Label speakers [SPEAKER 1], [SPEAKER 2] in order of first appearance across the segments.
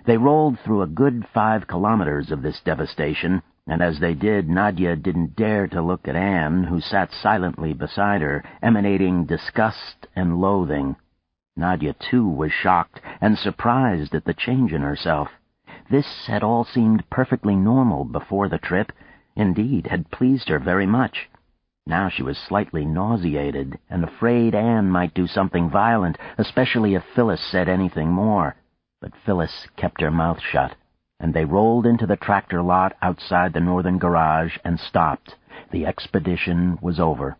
[SPEAKER 1] They rolled through a good 5 kilometers of this devastation, and as they did, Nadia didn't dare to look at Anne, who sat silently beside her, emanating disgust and loathing. Nadia, too, was shocked and surprised at the change in herself. This had all seemed perfectly normal before the trip, indeed, had pleased her very much. Now she was slightly nauseated and afraid Anne might do something violent, especially if Phyllis said anything more. But Phyllis kept her mouth shut, and they rolled into the tractor lot outside the northern garage and stopped. The expedition was over.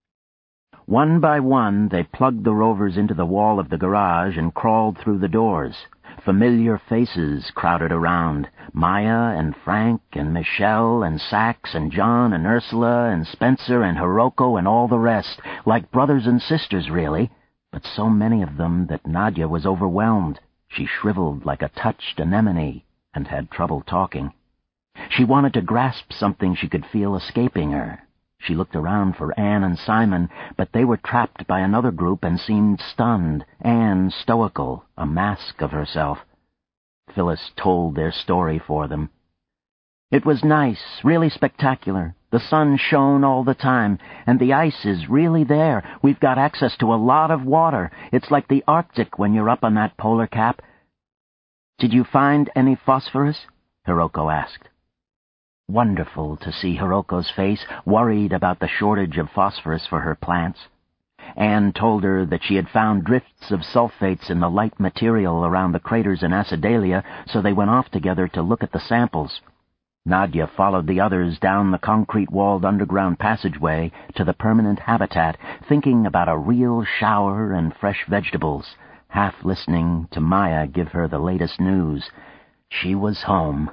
[SPEAKER 1] One by one, they plugged the rovers into the wall of the garage and crawled through the doors. Familiar faces crowded around. Maya and Frank and Michelle and Sax and John and Ursula and Spencer and Hiroko and all the rest, like brothers and sisters, really, but so many of them that Nadia was overwhelmed. She shriveled like a touched anemone and had trouble talking. She wanted to grasp something she could feel escaping her. She looked around for Anne and Simon, but they were trapped by another group and seemed stunned, Anne stoical, a mask of herself. Phyllis told their story for them. It was nice, really spectacular. The sun shone all the time, and the ice is really there. We've got access to a lot of water. It's like the Arctic when you're up on that polar cap. Did you find any phosphorus? Hiroko asked. Wonderful to see Hiroko's face, worried about the shortage of phosphorus for her plants. Anne told her that she had found drifts of sulfates in the light material around the craters in Acidalia, so they went off together to look at the samples. Nadia followed the others down the concrete-walled underground passageway to the permanent habitat, thinking about a real shower and fresh vegetables, half listening to Maya give her the latest news. She was home.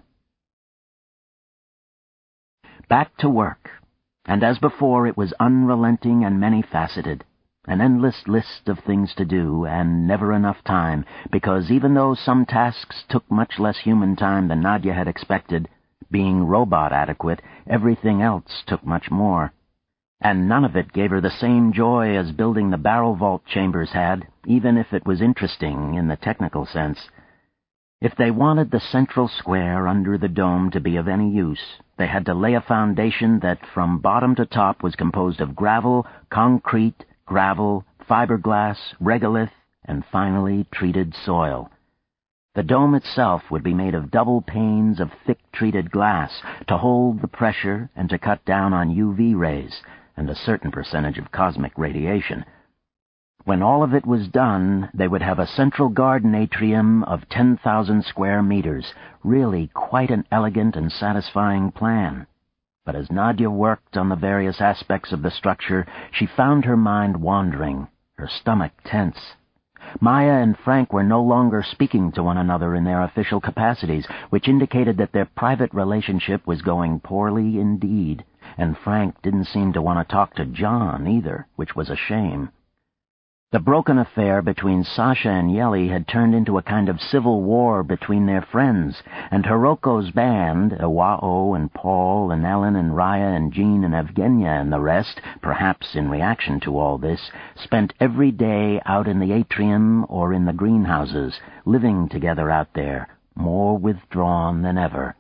[SPEAKER 1] Back to work, and as before it was unrelenting and many-faceted, an endless list of things to do, and never enough time, because even though some tasks took much less human time than Nadia had expected, being robot-adequate, everything else took much more. And none of it gave her the same joy as building the barrel vault chambers had, even if it was interesting in the technical sense. If they wanted the central square under the dome to be of any use, they had to lay a foundation that from bottom to top was composed of gravel, concrete, gravel, fiberglass, regolith, and finally treated soil. The dome itself would be made of double panes of thick treated glass to hold the pressure and to cut down on UV rays and a certain percentage of cosmic radiation. When all of it was done, they would have a central garden atrium of 10,000 square meters, really quite an elegant and satisfying plan. But as Nadia worked on the various aspects of the structure, she found her mind wandering, her stomach tense. Maya and Frank were no longer speaking to one another in their official capacities, which indicated that their private relationship was going poorly indeed, and Frank didn't seem to want to talk to John either, which was a shame. The broken affair between Sasha and Yeli had turned into a kind of civil war between their friends, and Hiroko's band, Iwao and Paul and Ellen and Raya and Jean and Evgenia and the rest, perhaps in reaction to all this, spent every day out in the atrium or in the greenhouses, living together out there, more withdrawn than ever.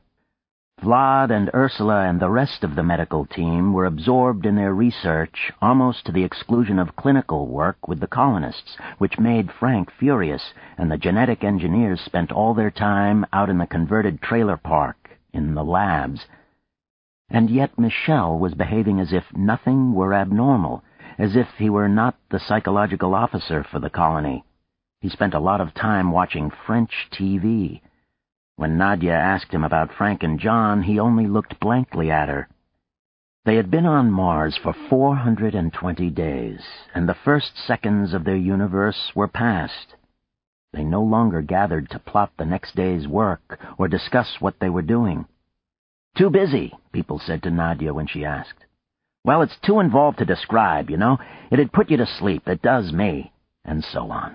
[SPEAKER 1] Vlad and Ursula and the rest of the medical team were absorbed in their research, almost to the exclusion of clinical work with the colonists, which made Frank furious, and the genetic engineers spent all their time out in the converted trailer park, in the labs. And yet Michel was behaving as if nothing were abnormal, as if he were not the psychological officer for the colony. He spent a lot of time watching French TV. When Nadia asked him about Frank and John, he only looked blankly at her. They had been on Mars for 420 days, and the first seconds of their universe were past. They no longer gathered to plot the next day's work or discuss what they were doing. "Too busy," people said to Nadia when she asked. "Well, it's too involved to describe, you know. It'd put you to sleep. It does me." And so on.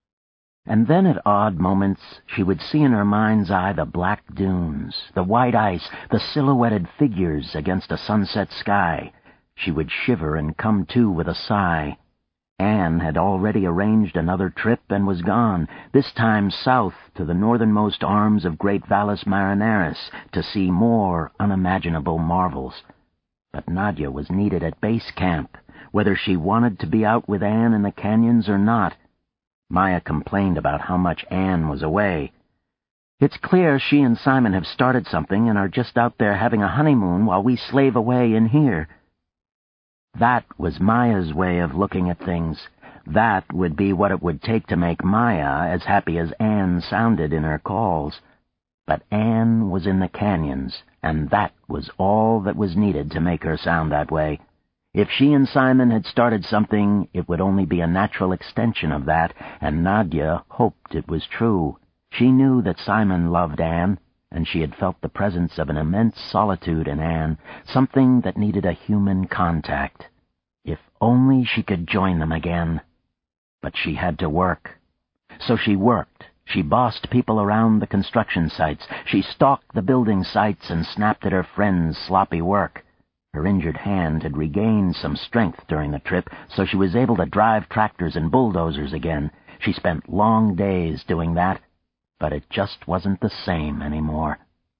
[SPEAKER 1] And then at odd moments she would see in her mind's eye the black dunes, the white ice, the silhouetted figures against a sunset sky. She would shiver and come to with a sigh. Anne had already arranged another trip and was gone, this time south to the northernmost arms of Great Valles Marineris to see more unimaginable marvels. But Nadia was needed at base camp, whether she wanted to be out with Anne in the canyons or not. Maya complained about how much Anne was away. "It's clear she and Simon have started something and are just out there having a honeymoon while we slave away in here." That was Maya's way of looking at things. That would be what it would take to make Maya as happy as Anne sounded in her calls. But Anne was in the canyons, and that was all that was needed to make her sound that way. If she and Simon had started something, it would only be a natural extension of that, and Nadia hoped it was true. She knew that Simon loved Anne, and she had felt the presence of an immense solitude in Anne, something that needed a human contact. If only she could join them again. But she had to work. So she worked. She bossed people around the construction sites. She stalked the building sites and snapped at her friends' sloppy work. Her injured hand had regained some strength during the trip, so she was able to drive tractors and bulldozers again. She spent long days doing that, but it just wasn't the same anymore.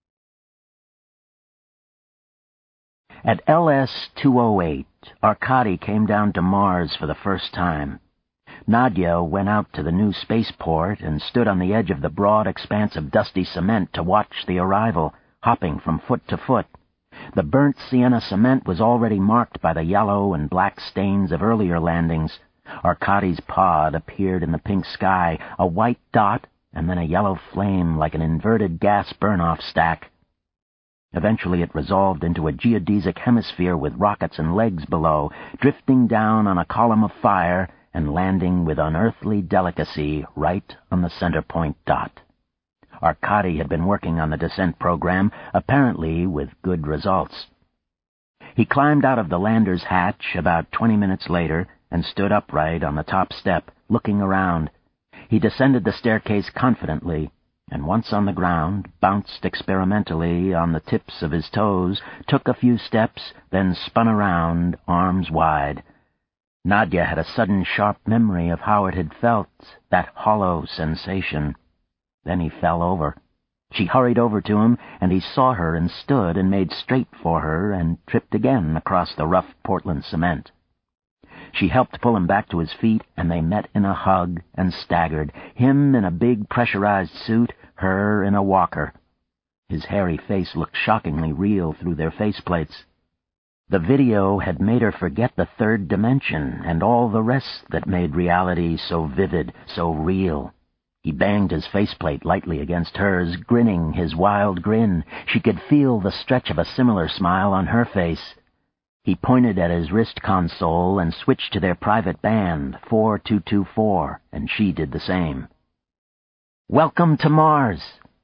[SPEAKER 1] At LS-208, Arkady came down to Mars for the first time. Nadia went out to the new spaceport and stood on the edge of the broad expanse of dusty cement to watch the arrival, hopping from foot to foot. The burnt sienna cement was already marked by the yellow and black stains of earlier landings. Arkady's pod appeared in the pink sky, a white dot and then a yellow flame like an inverted gas burn-off stack. Eventually it resolved into a geodesic hemisphere with rockets and legs below, drifting down on a column of fire and landing with unearthly delicacy right on the center point dot. Arkady had been working on the descent program, apparently with good results. He climbed out of the lander's hatch about 20 minutes later and stood upright on the top step, looking around. He descended the staircase confidently, and once on the ground, bounced experimentally on the tips of his toes, took a few steps, then spun around, arms wide. Nadia had a sudden sharp memory of how it had felt, that hollow sensation. Then he fell over. She hurried over to him, and he saw her and stood and made straight for her and tripped again across the rough Portland cement. She helped pull him back to his feet, and they met in a hug and staggered, him in a big pressurized suit, her in a walker. His hairy face looked shockingly real through their faceplates. The video had made her forget the third dimension and all the rest that made reality so vivid, so real. He banged his faceplate lightly against hers, grinning his wild grin. She could feel the stretch of a similar smile on her face. He pointed at his wrist console and switched to their private band, 4224, and she did the same. "Welcome to Mars."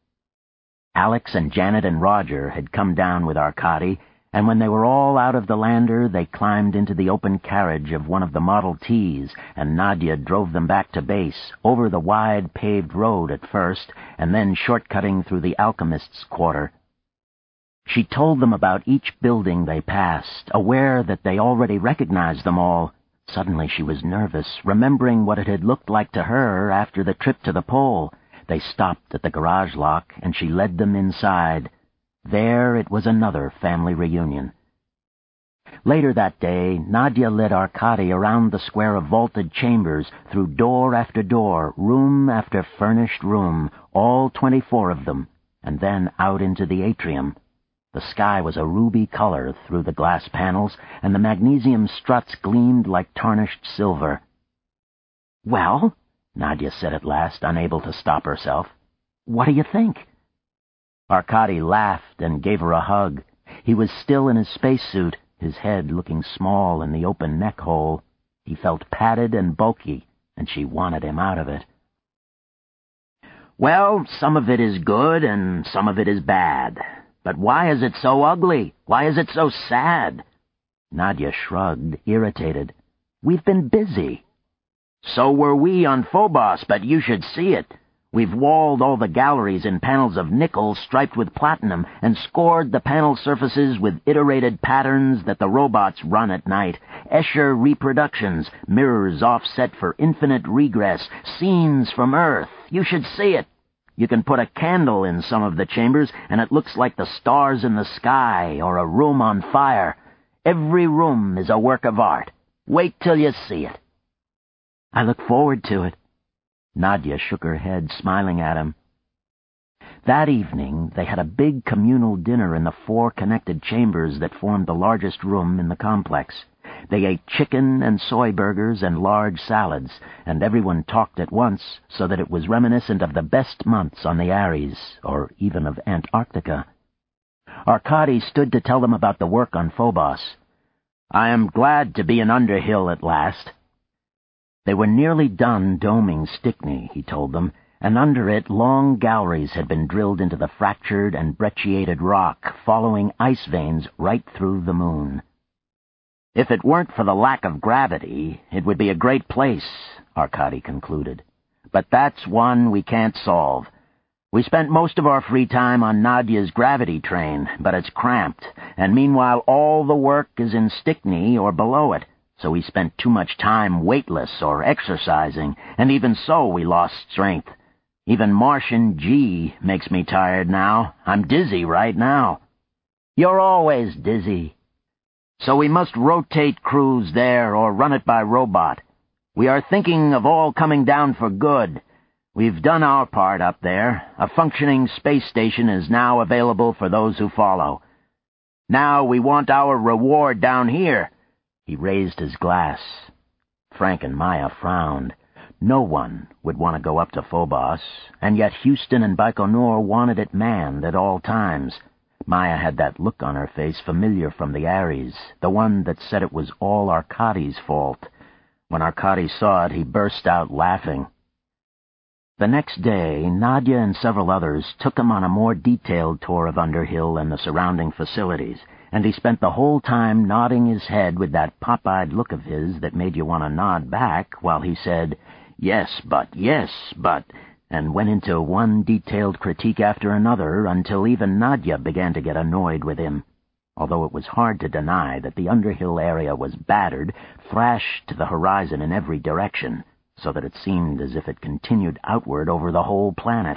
[SPEAKER 1] Alex and Janet and Roger had come down with Arkady, and when they were all out of the lander, they climbed into the open carriage of one of the Model Ts, and Nadia drove them back to base, over the wide paved road at first, and then shortcutting through the alchemist's quarter. She told them about each building they passed, aware that they already recognized them all. Suddenly she was nervous, remembering what it had looked like to her after the trip to the pole. They stopped at the garage lock, and she led them inside. There it was another family reunion. Later that day, Nadia led Arkady around the square of vaulted chambers, through door after door, room after furnished room, all 24 of them, and then out into the atrium. The sky was a ruby color through the glass panels, and the magnesium struts gleamed like tarnished silver. "Well," Nadia said at last, unable to stop herself, "what do you think?" Arkady laughed and gave her a hug. He was still in his spacesuit, his head looking small in the open neck hole. He felt padded and bulky, and she wanted him out of it. "Well, some of it is good and some of it is bad. But why is it so ugly? Why is it so sad?" Nadia shrugged, irritated. "We've been busy." "So were we on Phobos, but you should see it. We've walled all the galleries in panels of nickel striped with platinum and scored the panel surfaces with iterated patterns that the robots run at night. Escher reproductions, mirrors offset for infinite regress, scenes from Earth. You should see it. You can put a candle in some of the chambers and it looks like the stars in the sky or a room on fire. Every room is a work of art. Wait till you see it. I look forward to it. Nadia shook her head, smiling at him. That evening, they had a big communal dinner in the 4 connected chambers that formed the largest room in the complex. They ate chicken and soy burgers and large salads, and everyone talked at once so that it was reminiscent of the best months on the Ares, or even of Antarctica. Arkady stood to tell them about the work on Phobos. "I am glad to be in Underhill at last." They were nearly done doming Stickney, he told them, and under it long galleries had been drilled into the fractured and brecciated rock, following ice veins right through the moon. "If it weren't for the lack of gravity, it would be a great place," Arkady concluded. "But that's one we can't solve. We spent most of our free time on Nadia's gravity train, but it's cramped, and meanwhile all the work is in Stickney or below it. So we spent too much time weightless or exercising, and even so we lost strength. Even Martian G makes me tired now. I'm dizzy right now." "You're always dizzy." "So we must rotate crews there or run it by robot. We are thinking of all coming down for good. We've done our part up there. A functioning space station is now available for those who follow. Now we want our reward down here." He raised his glass. Frank and Maya frowned. No one would want to go up to Phobos, and yet Houston and Baikonur wanted it manned at all times. Maya had that look on her face familiar from the Ares, the one that said it was all Arkady's fault. When Arkady saw it, he burst out laughing. The next day, Nadia and several others took him on a more detailed tour of Underhill and the surrounding facilities, and he spent the whole time nodding his head with that pop-eyed look of his that made you want to nod back while he said, yes, but, and went into one detailed critique after another until even Nadia began to get annoyed with him, although it was hard to deny that the Underhill area was battered, thrashed to the horizon in every direction, so that it seemed as if it continued outward over the whole planet.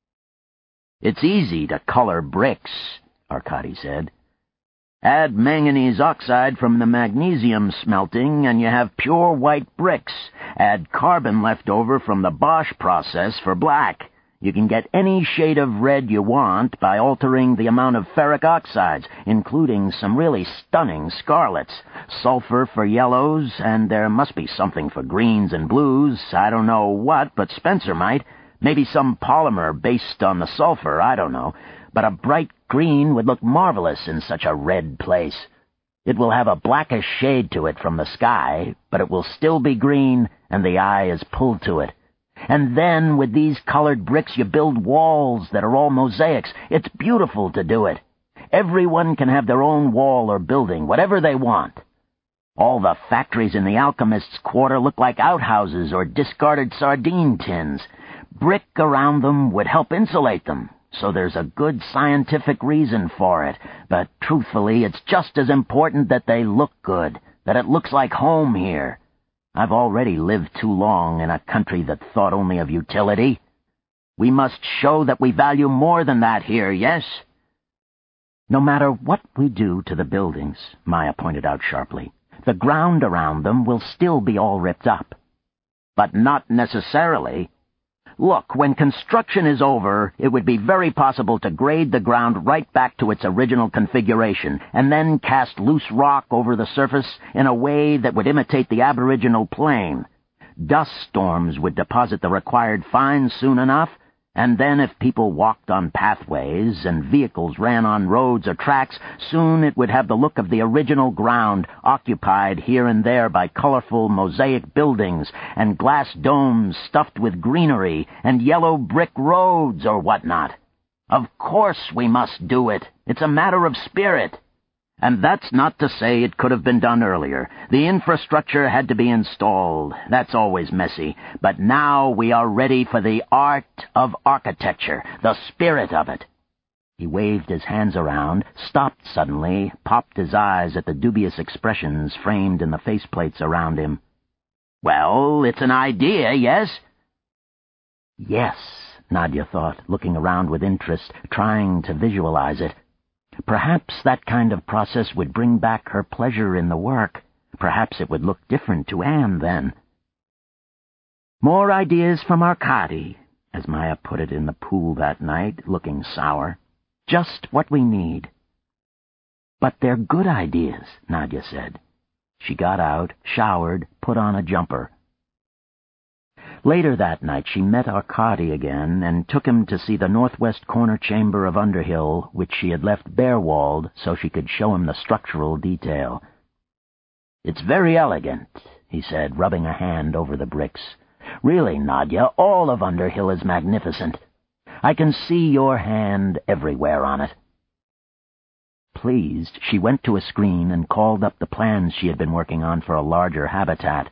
[SPEAKER 1] "It's easy to color bricks," Arkady said. "Add manganese oxide from the magnesium smelting, and you have pure white bricks. Add carbon left over from the Bosch process for black. You can get any shade of red you want by altering the amount of ferric oxides, including some really stunning scarlets, sulfur for yellows, and there must be something for greens and blues. I don't know what, but Spencer might. Maybe some polymer based on the sulfur, I don't know. But a bright green would look marvelous in such a red place. It will have a blackish shade to it from the sky, but it will still be green, and the eye is pulled to it. And then, with these colored bricks, you build walls that are all mosaics. It's beautiful to do it. Everyone can have their own wall or building, whatever they want. All the factories in the Alchemists' Quarter look like outhouses or discarded sardine tins. Brick around them would help insulate them. So there's a good scientific reason for it, but truthfully, it's just as important that they look good, that it looks like home here. I've already lived too long in a country that thought only of utility. We must show that we value more than that here, yes?" "No matter what we do to the buildings," Maya pointed out sharply, "the ground around them will still be all ripped up." "But not necessarily. Look, when construction is over, it would be very possible to grade the ground right back to its original configuration, and then cast loose rock over the surface in a way that would imitate the aboriginal plain. Dust storms would deposit the required fines soon enough, and then if people walked on pathways and vehicles ran on roads or tracks, soon it would have the look of the original ground, occupied here and there by colorful mosaic buildings and glass domes stuffed with greenery and yellow brick roads or whatnot. Of course we must do it. It's a matter of spirit. And that's not to say it could have been done earlier. The infrastructure had to be installed. That's always messy. But now we are ready for the art of architecture, the spirit of it. He waved his hands around, stopped suddenly, popped his eyes at the dubious expressions framed in the faceplates around him. Well, it's an idea, yes? Yes, Nadia thought, looking around with interest, trying to visualize it. Perhaps that kind of process would bring back her pleasure in the work. Perhaps it would look different to Anne then. More ideas from Arkady, as Maya put it in the pool that night, looking sour. Just what we need. But they're good ideas, Nadia said. She got out, showered, put on a jumper. Later that night she met Arkady again and took him to see the northwest corner chamber of Underhill, which she had left bare-walled so she could show him the structural detail. "It's very elegant," he said, rubbing a hand over the bricks. "Really, Nadia, all of Underhill is magnificent. I can see your hand everywhere on it." Pleased, she went to a screen and called up the plans she had been working on for a larger habitat.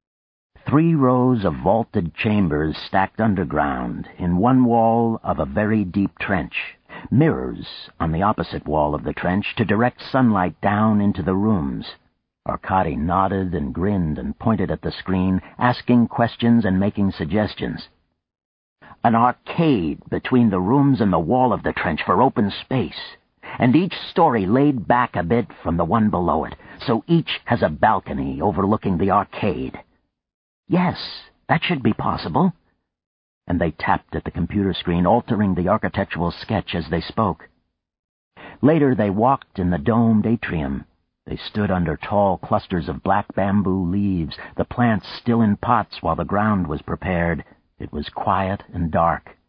[SPEAKER 1] 3 rows of vaulted chambers stacked underground, in one wall of a very deep trench, mirrors on the opposite wall of the trench to direct sunlight down into the rooms. Arkady nodded and grinned and pointed at the screen, asking questions and making suggestions. An arcade between the rooms and the wall of the trench for open space, and each story laid back a bit from the one below it, so each has a balcony overlooking the arcade. Yes, that should be possible. And they tapped at the computer screen, altering the architectural sketch as they spoke. Later they walked in the domed atrium. They stood under tall clusters of black bamboo leaves, the plants still in pots while the ground was prepared. It was quiet and dark.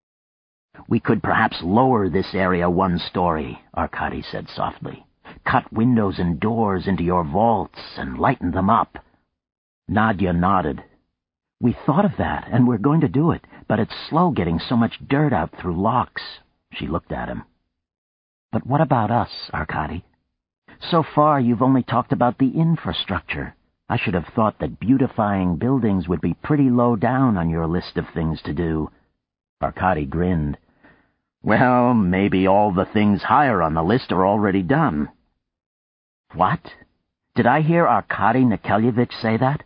[SPEAKER 1] "We could perhaps lower this area 1 story, Arkady said softly. "Cut windows and doors into your vaults and lighten them up." Nadia nodded. "We thought of that, and we're going to do it, but it's slow getting so much dirt out through locks." She looked at him. "But what about us, Arkady? So far you've only talked about the infrastructure. I should have thought that beautifying buildings would be pretty low down on your list of things to do." Arkady grinned. "Well, maybe all the things higher on the list are already done." "What? Did I hear Arkady Nikolaevich say that?"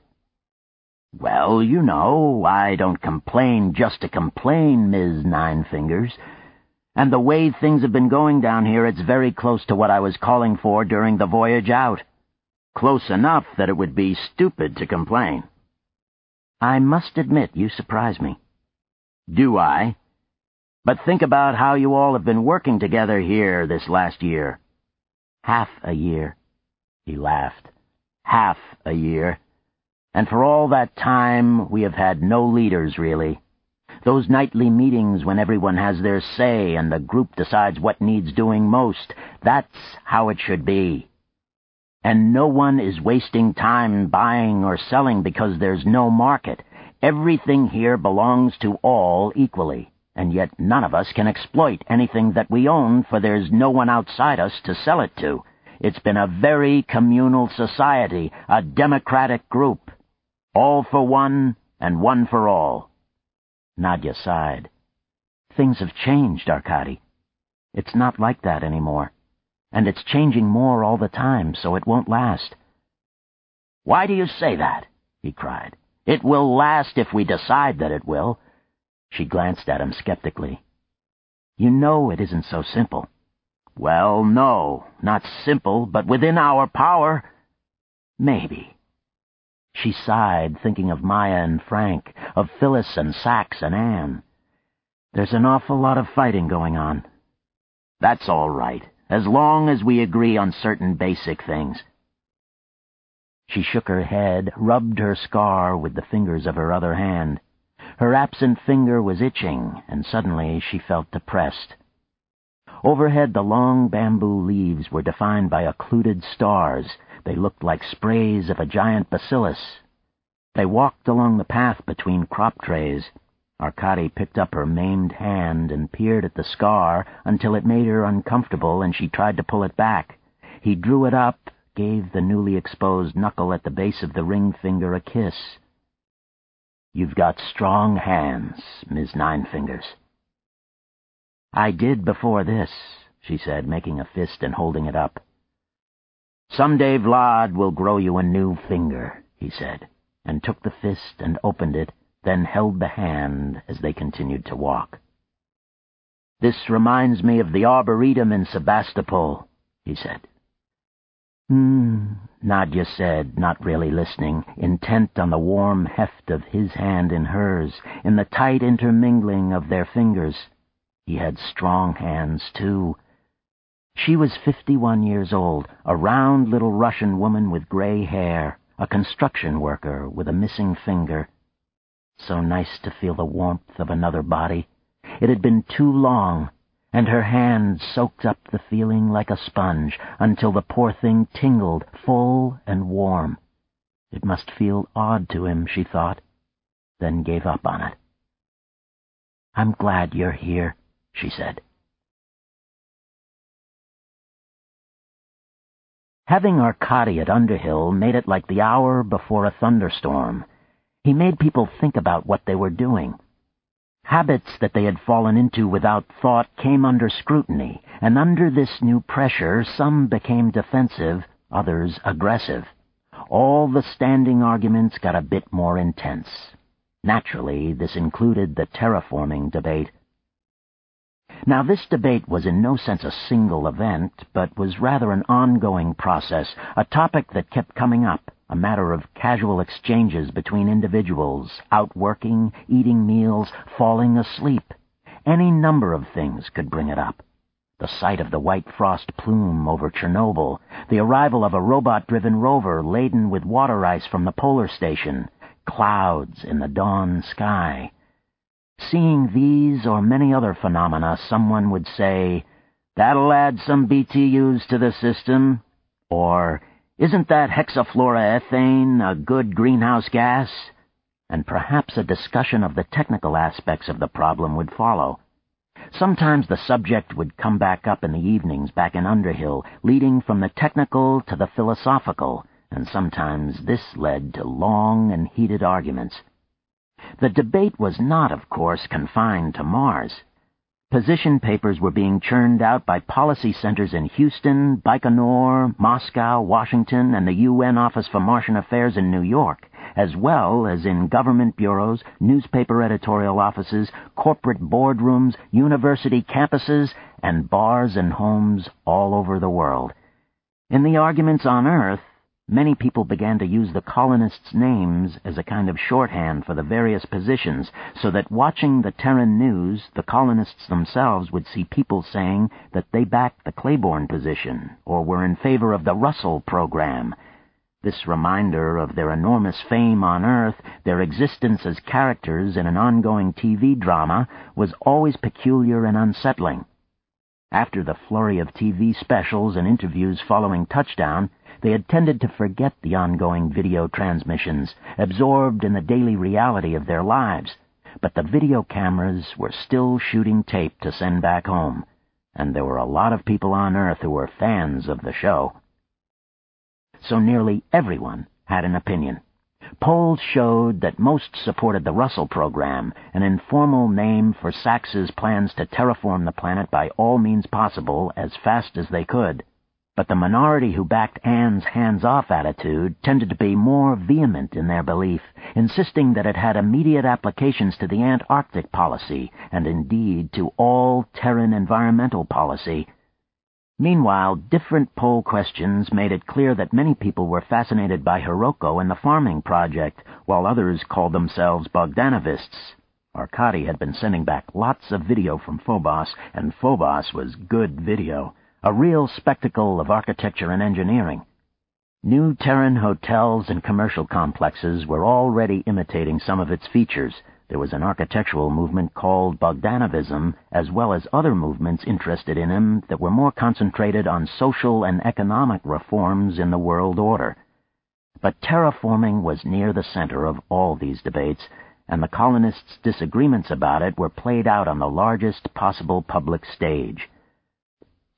[SPEAKER 1] "Well, you know, I don't complain just to complain, Ms. Ninefingers. And the way things have been going down here, it's very close to what I was calling for during the voyage out. Close enough that it would be stupid to complain." "I must admit you surprise me." "Do I? But think about how you all have been working together here this last year." "Half a year." He laughed. "Half a year. And for all that time, we have had no leaders, really. Those nightly meetings when everyone has their say and the group decides what needs doing most, that's how it should be. And no one is wasting time buying or selling because there's no market. Everything here belongs to all equally, and yet none of us can exploit anything that we own, for there's no one outside us to sell it to. It's been a very communal society, a democratic group. All for one, and one for all." Nadia sighed. "Things have changed, Arkady. It's not like that anymore. And it's changing more all the time, so it won't last." "Why do you say that?" he cried. "It will last if we decide that it will." She glanced at him skeptically. "You know it isn't so simple." "Well, no, not simple, but within our power." "Maybe." She sighed, thinking of Maya and Frank, of Phyllis and Sax and Anne. "There's an awful lot of fighting going on." "That's all right, as long as we agree on certain basic things." She shook her head, rubbed her scar with the fingers of her other hand. Her absent finger was itching, and suddenly she felt depressed. Overhead, the long bamboo leaves were defined by occluded stars. They looked like sprays of a giant bacillus. They walked along the path between crop trays. Arkady picked up her maimed hand and peered at the scar until it made her uncomfortable, and she tried to pull it back. He drew it up, gave the newly exposed knuckle at the base of the ring finger a kiss. "You've got strong hands, Ms. Ninefingers." "I did before this," she said, making a fist and holding it up. "Someday Vlad will grow you a new finger," he said, and took the fist and opened it, then held the hand as they continued to walk. "This reminds me of the Arboretum in Sebastopol," he said. Nadja said, not really listening, intent on the warm heft of his hand in hers, in the tight intermingling of their fingers. He had strong hands, too. She was 51 years old, a round little Russian woman with gray hair, a construction worker with a missing finger. So nice to feel the warmth of another body. It had been too long, and her hand soaked up the feeling like a sponge until the poor thing tingled, full and warm. It must feel odd to him, she thought, then gave up on it. "I'm glad you're here," she said. Having Arkady at Underhill made it like the hour before a thunderstorm. He made people think about what they were doing. Habits that they had fallen into without thought came under scrutiny, and under this new pressure some became defensive, others aggressive. All the standing arguments got a bit more intense. Naturally, this included the terraforming debate. Now, this debate was in no sense a single event, but was rather an ongoing process, a topic that kept coming up, a matter of casual exchanges between individuals, out working, eating meals, falling asleep. Any number of things could bring it up. The sight of the white frost plume over Chernobyl, the arrival of a robot-driven rover laden with water ice from the polar station, clouds in the dawn sky. Seeing these or many other phenomena, someone would say, "That'll add some BTUs to the system," or "Isn't that hexafluoroethane a good greenhouse gas?" And perhaps a discussion of the technical aspects of the problem would follow. Sometimes the subject would come back up in the evenings back in Underhill, leading from the technical to the philosophical, and sometimes this led to long and heated arguments. The debate was not, of course, confined to Mars. Position papers were being churned out by policy centers in Houston, Baikonur, Moscow, Washington, and the UN Office for Martian Affairs in New York, as well as in government bureaus, newspaper editorial offices, corporate boardrooms, university campuses, and bars and homes all over the world. In the arguments on Earth, many people began to use the colonists' names as a kind of shorthand for the various positions, so that watching the Terran news, the colonists themselves would see people saying that they backed the Claiborne position, or were in favor of the Russell program. This reminder of their enormous fame on Earth, their existence as characters in an ongoing TV drama, was always peculiar and unsettling. After the flurry of TV specials and interviews following touchdown, they had tended to forget the ongoing video transmissions, absorbed in the daily reality of their lives. But the video cameras were still shooting tape to send back home, and there were a lot of people on Earth who were fans of the show. So nearly everyone had an opinion. Polls showed that most supported the Russell program, an informal name for Sachs's plans to terraform the planet by all means possible as fast as they could. But the minority who backed Anne's hands-off attitude tended to be more vehement in their belief, insisting that it had immediate applications to the Antarctic policy, and indeed to all Terran environmental policy. Meanwhile, different poll questions made it clear that many people were fascinated by Hiroko and the farming project, while others called themselves Bogdanovists. Arkady had been sending back lots of video from Phobos, and Phobos was good video. A real spectacle of architecture and engineering. New Terran hotels and commercial complexes were already imitating some of its features. There was an architectural movement called Bogdanovism, as well as other movements interested in him that were more concentrated on social and economic reforms in the world order. But terraforming was near the center of all these debates, and the colonists' disagreements about it were played out on the largest possible public stage.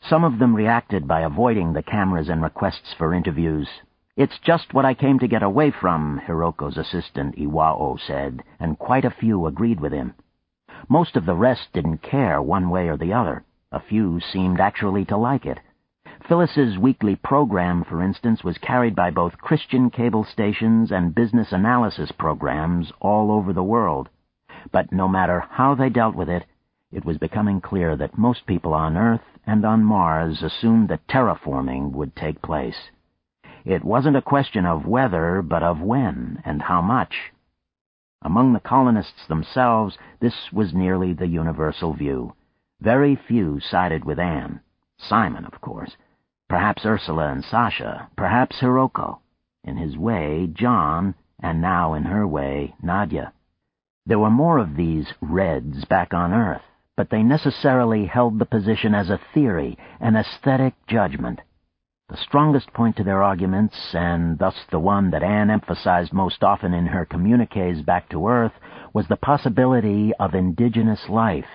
[SPEAKER 1] Some of them reacted by avoiding the cameras and requests for interviews. "It's just what I came to get away from," Hiroko's assistant Iwao said, and quite a few agreed with him. Most of the rest didn't care one way or the other. A few seemed actually to like it. Phyllis's weekly program, for instance, was carried by both Christian cable stations and business analysis programs all over the world. But no matter how they dealt with it, it was becoming clear that most people on Earth and on Mars assumed that terraforming would take place. It wasn't a question of whether, but of when and how much. Among the colonists themselves, this was nearly the universal view. Very few sided with Anne. Simon, of course. Perhaps Ursula and Sasha. Perhaps Hiroko. In his way, John, and now in her way, Nadia. There were more of these Reds back on Earth, but they necessarily held the position as a theory, an aesthetic judgment. The strongest point to their arguments, and thus the one that Anne emphasized most often in her communiques back to Earth, was the possibility of indigenous life.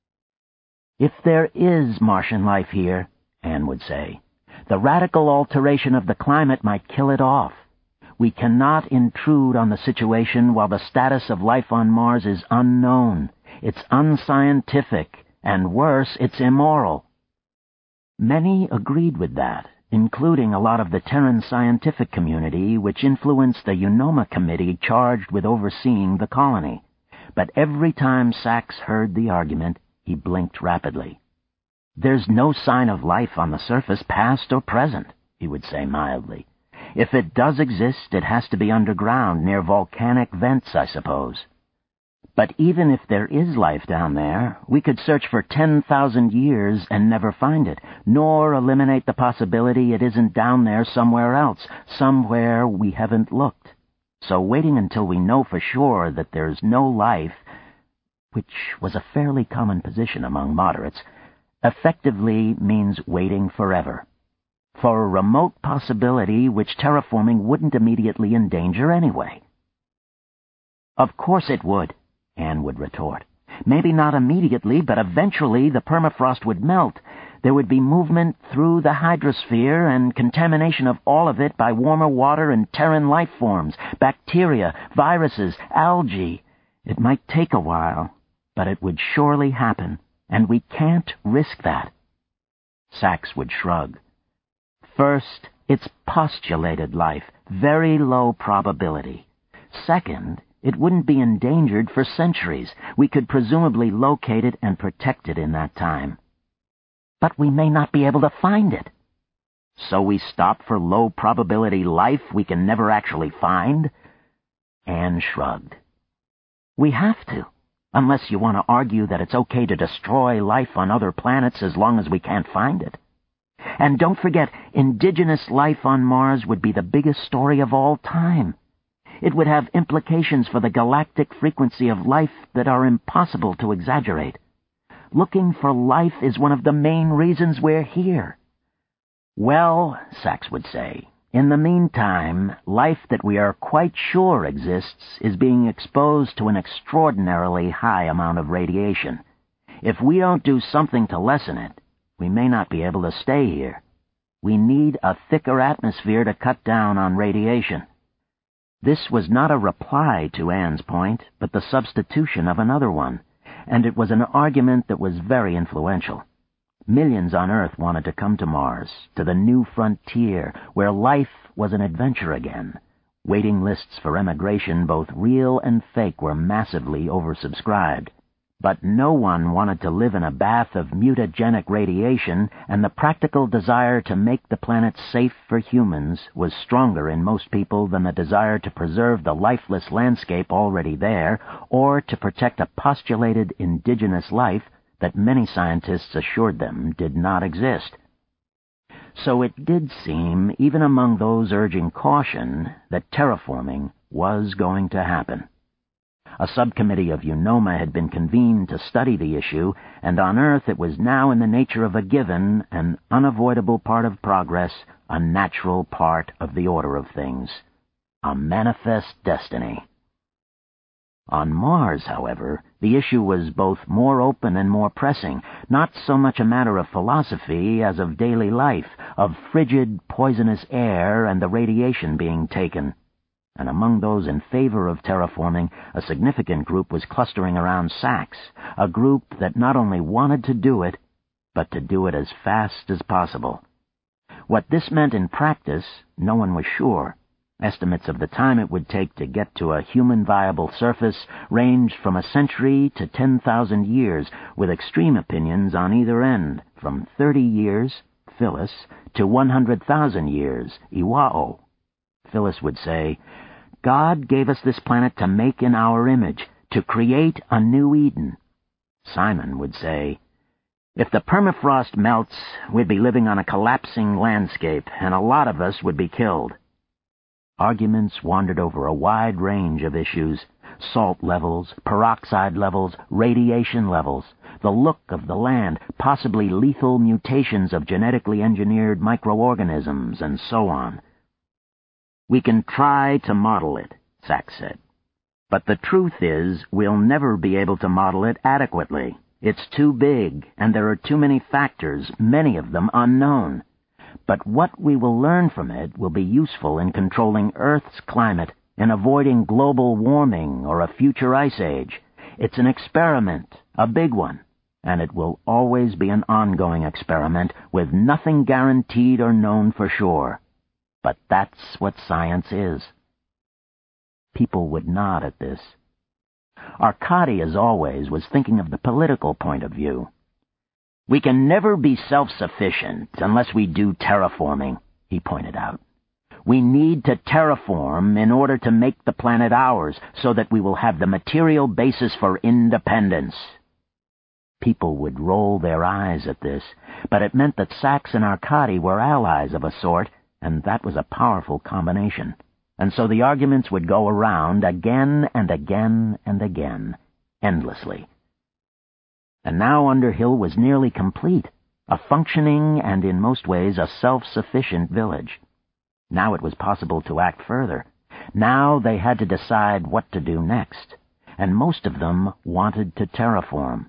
[SPEAKER 1] "If there is Martian life here," Anne would say, "the radical alteration of the climate might kill it off. We cannot intrude on the situation while the status of life on Mars is unknown. It's unscientific, and worse, it's immoral." Many agreed with that, including a lot of the Terran scientific community, which influenced the Unoma Committee charged with overseeing the colony. But every time Sachs heard the argument, he blinked rapidly. "There's no sign of life on the surface, past or present," he would say mildly. "If it does exist, it has to be underground, near volcanic vents, I suppose. But even if there is life down there, we could search for 10,000 years and never find it, nor eliminate the possibility it isn't down there somewhere else, somewhere we haven't looked. So waiting until we know for sure that there's no life," which was a fairly common position among moderates, effectively means waiting forever. For a remote possibility which terraforming wouldn't immediately endanger anyway. "Of course it would," Anne would retort. "Maybe not immediately, but eventually the permafrost would melt. There would be movement through the hydrosphere and contamination of all of it by warmer water and Terran life forms, bacteria, viruses, algae. It might take a while, but it would surely happen, and we can't risk that." Sachs would shrug. "First, it's postulated life, very low probability. Second, it wouldn't be endangered for centuries. We could presumably locate it and protect it in that time." "But we may not be able to find it." "So we stop for low-probability life we can never actually find?" Anne shrugged. "We have to, unless you want to argue that it's okay to destroy life on other planets as long as we can't find it. And don't forget, indigenous life on Mars would be the biggest story of all time. It would have implications for the galactic frequency of life that are impossible to exaggerate. Looking for life is one of the main reasons we're here." "Well," Sachs would say, "in the meantime, life that we are quite sure exists is being exposed to an extraordinarily high amount of radiation. If we don't do something to lessen it, we may not be able to stay here. We need a thicker atmosphere to cut down on radiation." This was not a reply to Anne's point, but the substitution of another one, and it was an argument that was very influential. Millions on Earth wanted to come to Mars, to the new frontier, where life was an adventure again. Waiting lists for emigration, both real and fake, were massively oversubscribed. But no one wanted to live in a bath of mutagenic radiation, and the practical desire to make the planet safe for humans was stronger in most people than the desire to preserve the lifeless landscape already there, or to protect a postulated indigenous life that many scientists assured them did not exist. So it did seem, even among those urging caution, that terraforming was going to happen. A subcommittee of Unoma had been convened to study the issue, and on Earth it was now in the nature of a given, an unavoidable part of progress, a natural part of the order of things. A manifest destiny. On Mars, however, The issue was both more open and more pressing, not so much a matter of philosophy as of daily life, of frigid, poisonous air and the radiation being taken. And among those in favor of terraforming, a significant group was clustering around Sachs, a group that not only wanted to do it, but to do it as fast as possible. What this meant in practice, no one was sure. Estimates of the time it would take to get to a human-viable surface ranged from a century to 10,000 years, with extreme opinions on either end, from 30 years, Phyllis, to 100,000 years, Iwao. Phyllis would say, "God gave us this planet to make in our image, to create a new Eden." Simon would say, "If the permafrost melts, we'd be living on a collapsing landscape, and a lot of us would be killed." Arguments wandered over a wide range of issues: salt levels, peroxide levels, radiation levels, the look of the land, possibly lethal mutations of genetically engineered microorganisms, and so on. "We can try to model it," Sachs said. "But the truth is, we'll never be able to model it adequately. It's too big, and there are too many factors, many of them unknown. But what we will learn from it will be useful in controlling Earth's climate, in avoiding global warming or a future ice age. It's an experiment, a big one, and it will always be an ongoing experiment with nothing guaranteed or known for sure. But that's what science is." People would nod at this. Arkady, as always, was thinking of the political point of view. "We can never be self-sufficient unless we do terraforming," he pointed out. "We need to terraform in order to make the planet ours, so that we will have the material basis for independence." People would roll their eyes at this, but it meant that Sachs and Arkady were allies of a sort, and that was a powerful combination. And so the arguments would go around again and again and again, endlessly. And now Underhill was nearly complete, a functioning and in most ways a self-sufficient village. Now it was possible to act further. Now they had to decide what to do next, and most of them wanted to terraform.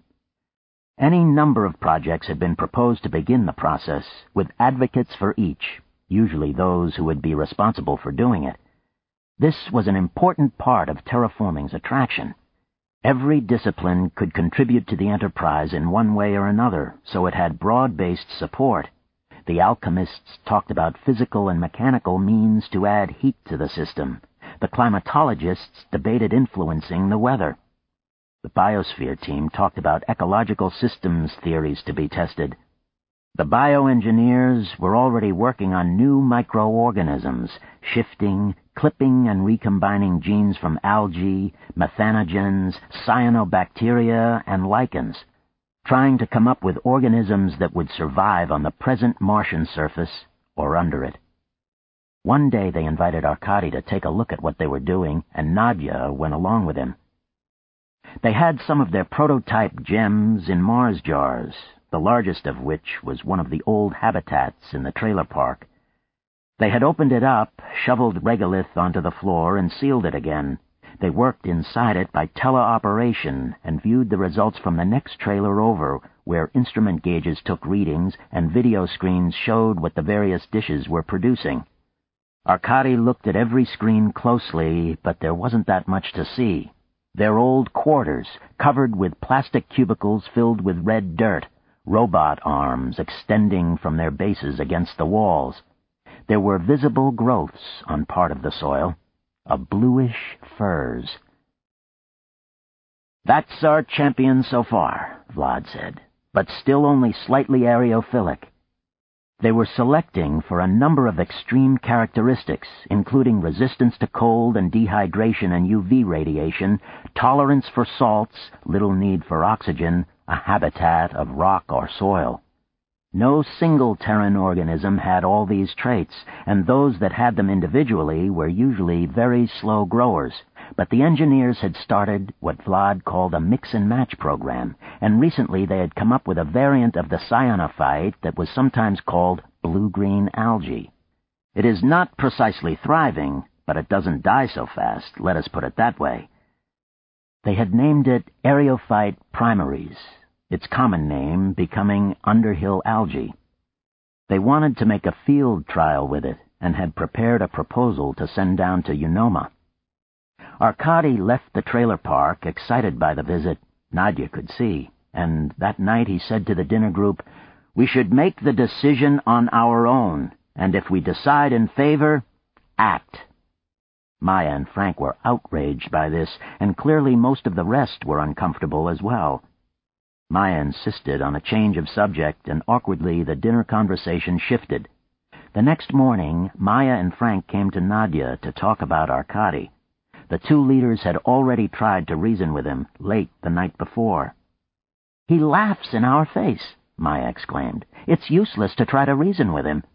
[SPEAKER 1] Any number of projects had been proposed to begin the process, with advocates for each, usually those who would be responsible for doing it. This was an important part of terraforming's attraction. Every discipline could contribute to the enterprise in one way or another, so it had broad-based support. The alchemists talked about physical and mechanical means to add heat to the system. The climatologists debated influencing the weather. The biosphere team talked about ecological systems theories to be tested. The bioengineers were already working on new microorganisms, shifting, clipping and recombining genes from algae, methanogens, cyanobacteria, and lichens, trying to come up with organisms that would survive on the present Martian surface or under it. One day they invited Arkady to take a look at what they were doing, and Nadia went along with him. They had some of their prototype gems in Mars jars, the largest of which was one of the old habitats in the trailer park. They had opened it up, shoveled regolith onto the floor, and sealed it again. They worked inside it by teleoperation and viewed the results from the next trailer over, where instrument gauges took readings and video screens showed what the various dishes were producing. Arkady looked at every screen closely, but there wasn't that much to see. Their old quarters, covered with plastic cubicles filled with red dirt, robot arms extending from their bases against the walls. There were visible growths on part of the soil, a bluish furze. "That's our champion so far," Vlad said, "but still only slightly aerophilic." They were selecting for a number of extreme characteristics, including resistance to cold and dehydration and UV radiation, tolerance for salts, little need for oxygen, a habitat of rock or soil. No single Terran organism had all these traits, and those that had them individually were usually very slow growers. But the engineers had started what Vlad called a mix-and-match program, and recently they had come up with a variant of the cyanophyte that was sometimes called blue-green algae. It is not precisely thriving, but it doesn't die so fast, let us put it that way. They had named it Eriophyte primaries, its common name becoming Underhill algae. They wanted to make a field trial with it and had prepared a proposal to send down to Unoma. Arkady left the trailer park, excited by the visit, Nadia could see, and that night he said to the dinner group, "We should make the decision on our own, and if we decide in favor, act." Maya and Frank were outraged by this, and clearly most of the rest were uncomfortable as well. Maya insisted on a change of subject, and awkwardly the dinner conversation shifted. The next morning, Maya and Frank came to Nadia to talk about Arkady. The two leaders had already tried to reason with him late the night before. "He laughs in our face," Maya exclaimed. "It's useless to try to reason with him."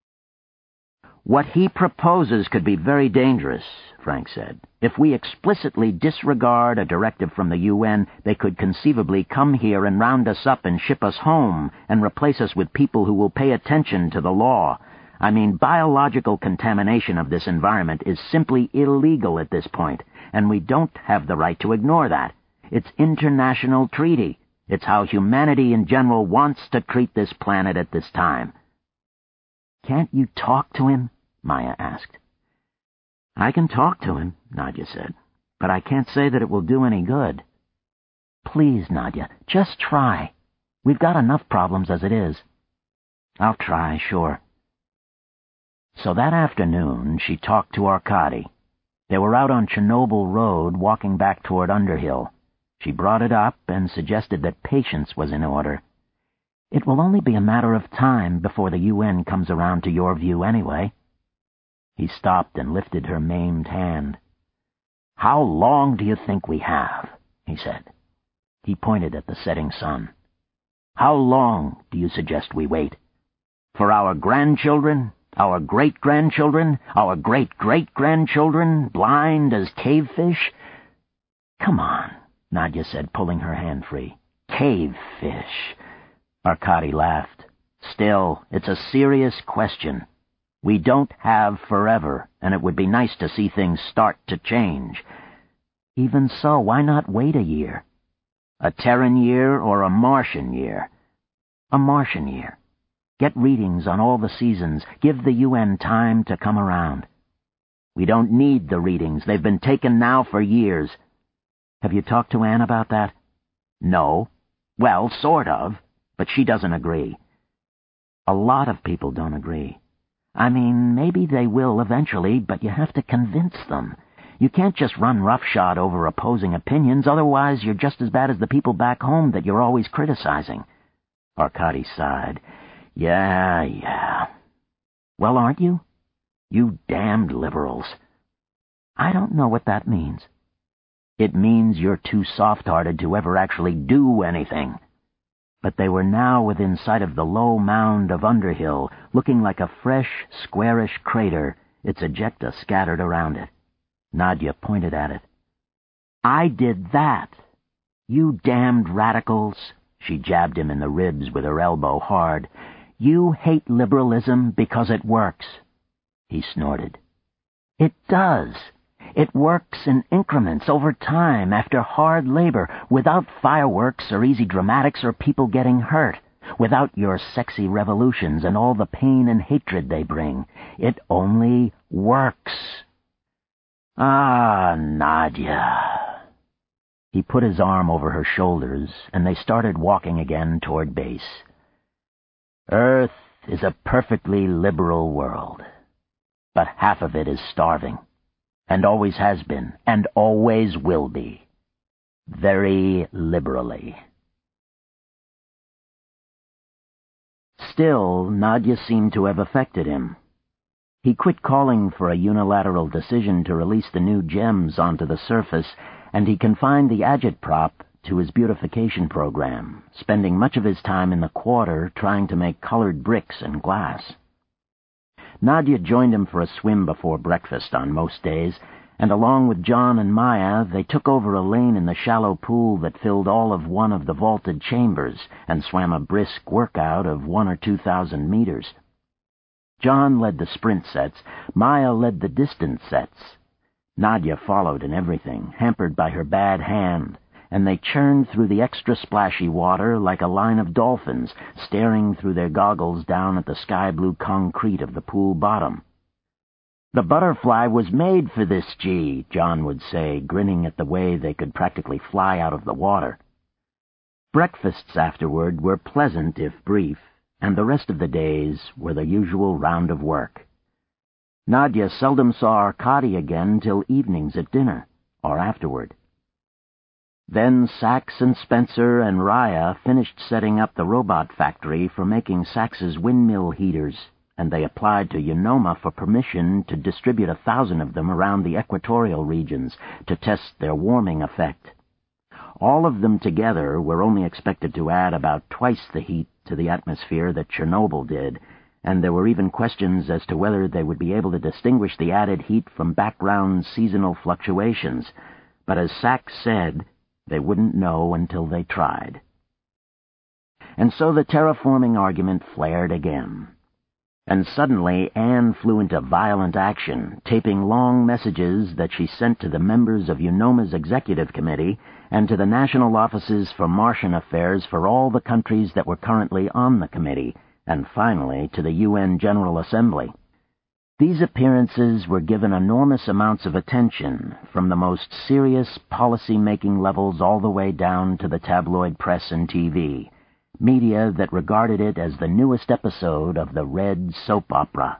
[SPEAKER 1] "What he proposes could be very dangerous," Frank said. "If we explicitly disregard a directive from the UN, they could conceivably come here and round us up and ship us home and replace us with people who will pay attention to the law. I mean, biological contamination of this environment is simply illegal at this point, and we don't have the right to ignore that. It's international treaty. It's how humanity in general wants to treat this planet at this time." "Can't you talk to him?" Maya asked. "I can talk to him," Nadia said, "but I can't say that it will do any good." "Please, Nadia, just try. We've got enough problems as it is." "I'll try, sure." So that afternoon she talked to Arkady. They were out on Chernobyl Road walking back toward Underhill. She brought it up and suggested that patience was in order. "It will only be a matter of time before the UN comes around to your view anyway." He stopped and lifted her maimed hand. "How long do you think we have?" he said. He pointed at the setting sun. "How long do you suggest we wait? For our grandchildren? Our great-grandchildren? Our great-great-grandchildren, blind as cavefish?" "Come on," Nadia said, pulling her hand free. "Cavefish." Arkady laughed. "Still, it's a serious question. We don't have forever, and it would be nice to see things start to change." "Even so, why not wait a year?" "A Terran year or a Martian year?" "A Martian year. Get readings on all the seasons. Give the UN time to come around." "We don't need the readings. They've been taken now for years." "Have you talked to Anne about that?" "No. Well, sort of. But she doesn't agree." "A lot of people don't agree. I mean, maybe they will eventually, but you have to convince them. You can't just run roughshod over opposing opinions, otherwise you're just as bad as the people back home that you're always criticizing." Arkady sighed. Yeah. "Well, aren't you? You damned liberals." "I don't know what that means." "It means you're too soft-hearted to ever actually do anything." But they were now within sight of the low mound of Underhill, looking like a fresh, squarish crater, its ejecta scattered around it. Nadia pointed at it. "I did that. You damned radicals." She jabbed him in the ribs with her elbow hard. "You hate liberalism because it works." He snorted. "It does. It works in increments over time, after hard labor, without fireworks or easy dramatics or people getting hurt, without your sexy revolutions and all the pain and hatred they bring. It only works." "Ah, Nadia." He put his arm over her shoulders, and they started walking again toward base. "Earth is a perfectly liberal world, but half of it is starving, and always has been, and always will be. Very liberally." Still, Nadia seemed to have affected him. He quit calling for a unilateral decision to release the new gems onto the surface, and he confined the agitprop to his beautification program, spending much of his time in the quarter trying to make colored bricks and glass. Nadia joined him for a swim before breakfast on most days, and along with John and Maya, they took over a lane in the shallow pool that filled all of one of the vaulted chambers and swam a brisk workout of 1,000 or 2,000 meters. John led the sprint sets, Maya led the distance sets. Nadia followed in everything, hampered by her bad hand, and they churned through the extra splashy water like a line of dolphins, staring through their goggles down at the sky-blue concrete of the pool bottom. "The Butterfly was made for this, G," John would say, grinning at the way they could practically fly out of the water. Breakfasts afterward were pleasant if brief, and the rest of the days were the usual round of work. Nadia seldom saw Arkady again till evenings at dinner, or afterward. Then Sachs and Spencer and Raya finished setting up the robot factory for making Sachs's windmill heaters, and they applied to Unoma for permission to distribute 1,000 of them around the equatorial regions to test their warming effect. All of them together were only expected to add about twice the heat to the atmosphere that Chernobyl did, and there were even questions as to whether they would be able to distinguish the added heat from background seasonal fluctuations. But as Sachs said, they wouldn't know until they tried. And so the terraforming argument flared again. And suddenly Anne flew into violent action, taping long messages that she sent to the members of Unoma's executive committee and to the national offices for Martian affairs for all the countries that were currently on the committee, and finally to the UN General Assembly. These appearances were given enormous amounts of attention, from the most serious policy-making levels all the way down to the tabloid press and TV, media that regarded it as the newest episode of the Red soap opera.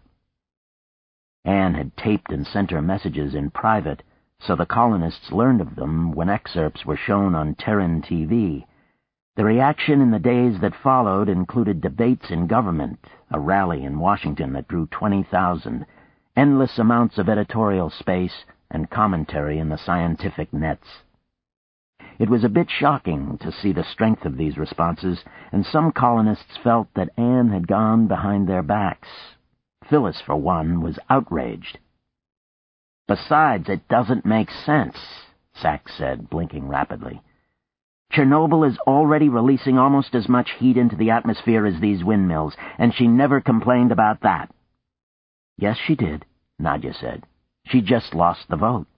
[SPEAKER 1] Anne had taped and sent her messages in private, so the colonists learned of them when excerpts were shown on Terran TV. The reaction in the days that followed included debates in government, a rally in Washington that drew 20,000, endless amounts of editorial space, and commentary in the scientific nets. It was a bit shocking to see the strength of these responses, and some colonists felt that Anne had gone behind their backs. Phyllis, for one, was outraged. "Besides, it doesn't make sense," Sachs said, blinking rapidly. "Chernobyl is already releasing almost as much heat into the atmosphere as these windmills, and she never complained about that." "Yes, she did," Nadia said. "She just lost the vote."